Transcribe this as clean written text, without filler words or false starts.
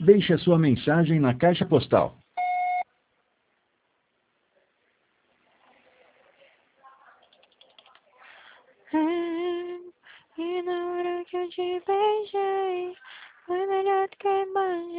Deixe a sua mensagem na caixa postal. E na hora que eu te beijei, foi melhor do que eu imaginei.